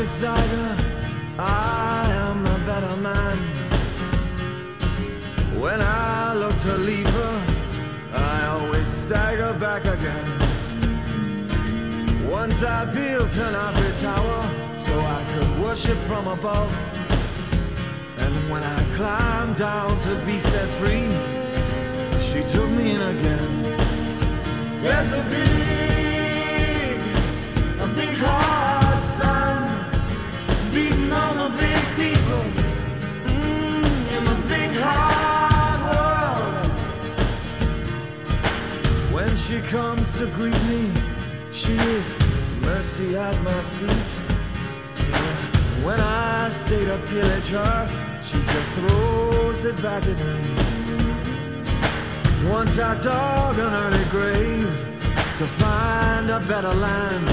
beside her, I am a better man. When I look to leave her, I always stagger back again. Once I built an ivory tower so I could worship from above. And when I climbed down to be set free, she took me in again. There's a big hard sun beating on the big people in the big hard world. When she comes to greet me, she is mercy at my feet. When I stay to pillage her, she just throws it back at me. Once I dug an early grave to find a better land.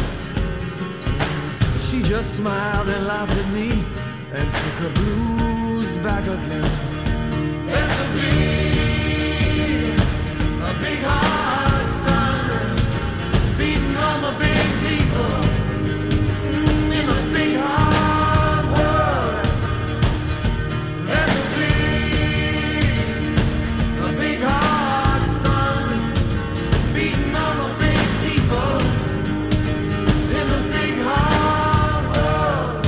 She just smiled and laughed at me and took her blues back again. There's a big hard sun beating on the big people in the big hard world. There's a big hard sun beating on the big people in the big hard world.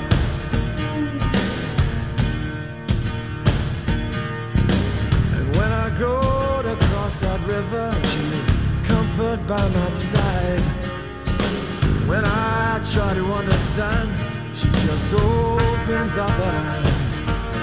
And when I go to cross that river, she is comfort by my side. When I try to understand, she just opens up her eyes.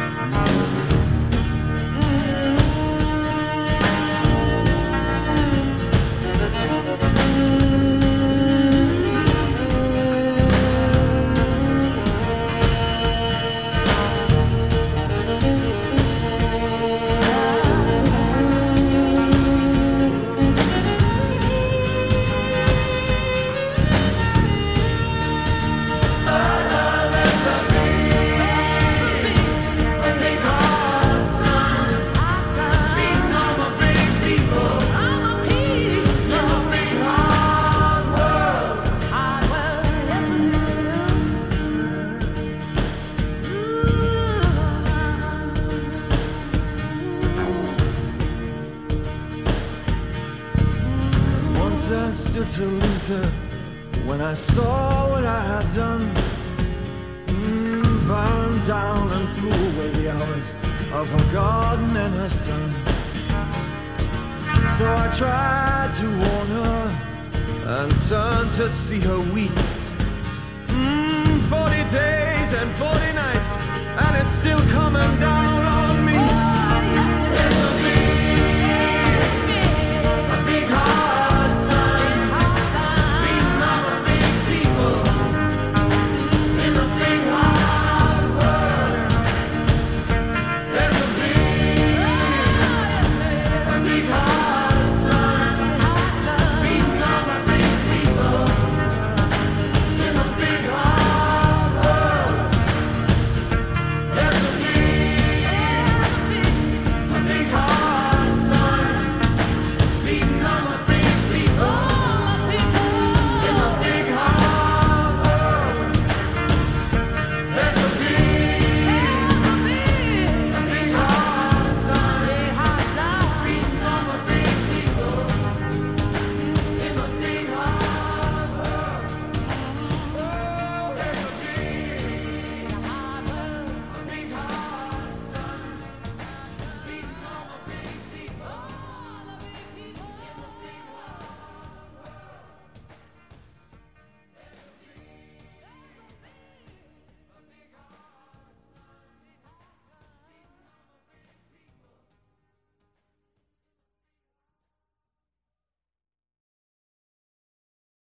I stood to lose her when I saw what I had done. Burned down and threw away the hours of her garden and her son. So I tried to warn her and turned to see her weep